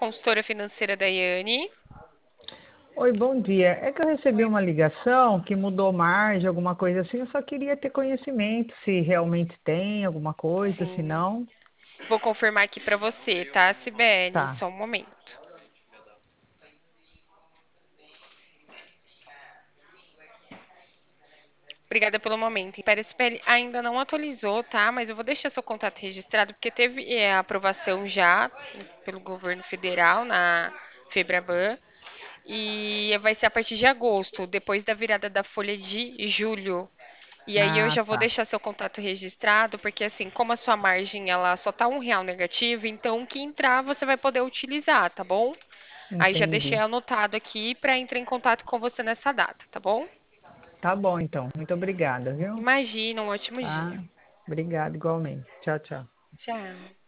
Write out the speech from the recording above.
consultora financeira Daiane. Oi, bom dia. É que eu recebi uma ligação que mudou margem, alguma coisa assim. Eu só queria ter conhecimento se realmente tem alguma coisa, se Sim. não, Vou confirmar aqui para você, tá, Sibeli? tá. Só um momento. Obrigada pelo momento. Espera, Sibeli, ainda não atualizou, tá? Mas eu vou deixar seu contato registrado porque teve a aprovação já pelo governo federal na Febraban e vai ser a partir de agosto, depois da virada da folha de julho. E aí eu Ah, já vou tá. deixar seu contato registrado, porque assim, como a sua margem ela só tá R$ 1 negativo, então o que entrar você vai poder utilizar, tá bom? Aí já deixei Entendi. anotado aqui para entrar em contato com você nessa data, tá bom? Tá bom, então. Muito obrigada, viu? Imagina, um ótimo Tá. dia. Obrigada igualmente. Tchau, tchau. Tchau.